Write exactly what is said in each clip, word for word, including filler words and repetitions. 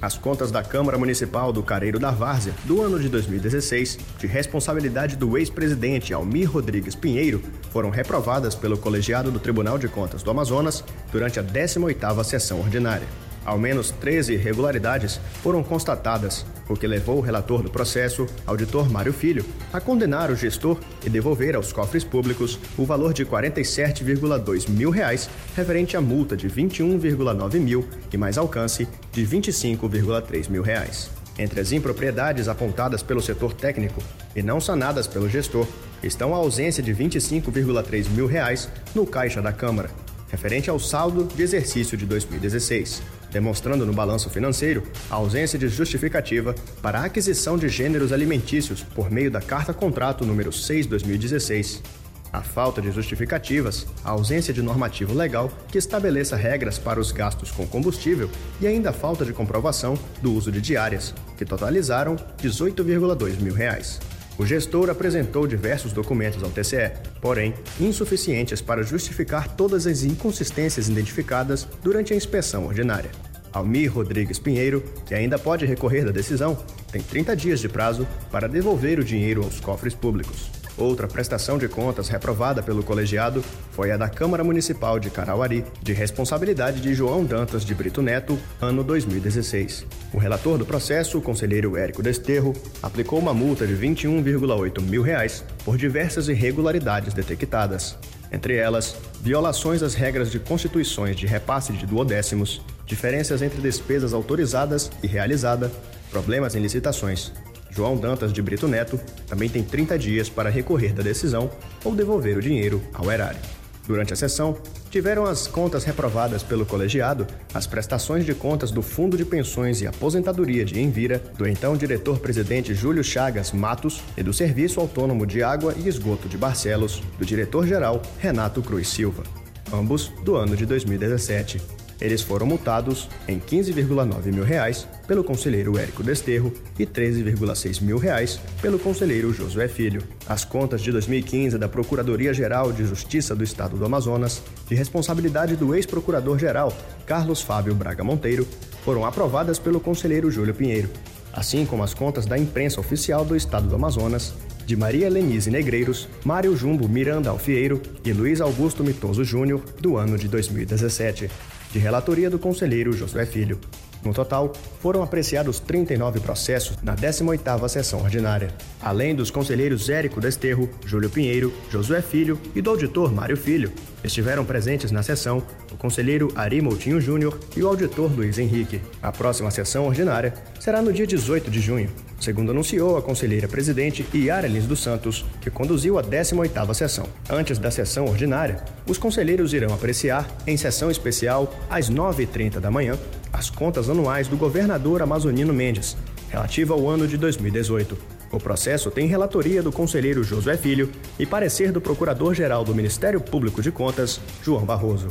As contas da Câmara Municipal do Careiro da Várzea, do ano de dois mil e dezesseis, de responsabilidade do ex-presidente Almir Rodrigues Pinheiro, foram reprovadas pelo colegiado do Tribunal de Contas do Amazonas durante a décima oitava sessão ordinária. Ao menos treze irregularidades foram constatadas, o que levou o relator do processo, auditor Mário Filho, a condenar o gestor e devolver aos cofres públicos o valor de quarenta e sete vírgula dois mil reais, referente à multa de vinte e um vírgula nove mil e mais alcance de vinte e cinco vírgula três mil reais. Entre as impropriedades apontadas pelo setor técnico e não sanadas pelo gestor, estão a ausência de vinte e cinco vírgula três mil reais no caixa da Câmara, referente ao saldo de exercício de dois mil e dezesseis, demonstrando no balanço financeiro a ausência de justificativa para a aquisição de gêneros alimentícios por meio da Carta-Contrato número seis barra dois mil e dezesseis. A falta de justificativas, a ausência de normativo legal que estabeleça regras para os gastos com combustível e ainda a falta de comprovação do uso de diárias, que totalizaram dezoito vírgula dois mil reais. O gestor apresentou diversos documentos ao T C E, porém, insuficientes para justificar todas as inconsistências identificadas durante a inspeção ordinária. Almir Rodrigues Pinheiro, que ainda pode recorrer da decisão, tem trinta dias de prazo para devolver o dinheiro aos cofres públicos. Outra prestação de contas reprovada pelo colegiado foi a da Câmara Municipal de Carauari, de responsabilidade de João Dantas de Brito Neto, ano dois mil e dezesseis. O relator do processo, o conselheiro Érico Desterro, aplicou uma multa de vinte e um vírgula oito mil reais por diversas irregularidades detectadas. Entre elas, violações às regras de constituições de repasse de duodécimos, diferenças entre despesas autorizadas e realizada, problemas em licitações. João Dantas de Brito Neto também tem trinta dias para recorrer da decisão ou devolver o dinheiro ao erário. Durante a sessão, tiveram as contas reprovadas pelo colegiado as prestações de contas do Fundo de Pensões e Aposentadoria de Envira, do então diretor-presidente Júlio Chagas Matos e do Serviço Autônomo de Água e Esgoto de Barcelos, do diretor-geral Renato Cruz Silva, ambos do ano de dois mil e dezessete. Eles foram multados em quinze vírgula nove mil reais pelo conselheiro Érico Desterro e treze vírgula seis mil reais pelo conselheiro Josué Filho. As contas de dois mil e quinze da Procuradoria-Geral de Justiça do Estado do Amazonas, de responsabilidade do ex-procurador-geral Carlos Fábio Braga Monteiro, foram aprovadas pelo conselheiro Júlio Pinheiro, assim como as contas da imprensa oficial do Estado do Amazonas, de Maria Lenise Negreiros, Mário Jumbo Miranda Alfieiro e Luiz Augusto Mitoso Júnior, do ano de dois mil e dezessete. De relatoria do conselheiro Josué Filho. No total, foram apreciados trinta e nove processos na décima oitava sessão ordinária. Além dos conselheiros Érico Desterro, Júlio Pinheiro, Josué Filho e do auditor Mário Filho, estiveram presentes na sessão o conselheiro Ari Moutinho Júnior e o auditor Luiz Henrique. A próxima sessão ordinária será no dia dezoito de junho, segundo anunciou a conselheira presidente Yara Lins dos Santos, que conduziu a décima oitava sessão. Antes da sessão ordinária, os conselheiros irão apreciar, em sessão especial, às nove e trinta da manhã, as contas anuais do governador Amazonino Mendes, relativa ao ano de dois mil e dezoito. O processo tem relatoria do conselheiro Josué Filho e parecer do Procurador-Geral do Ministério Público de Contas, João Barroso.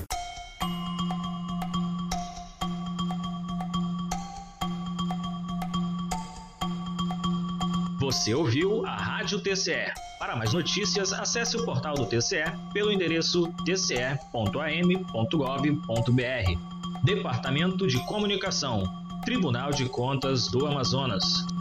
Você ouviu a Rádio T C E. Para mais notícias, acesse o portal do T C E pelo endereço t c e ponto a m ponto gov ponto b r. Departamento de Comunicação, Tribunal de Contas do Amazonas.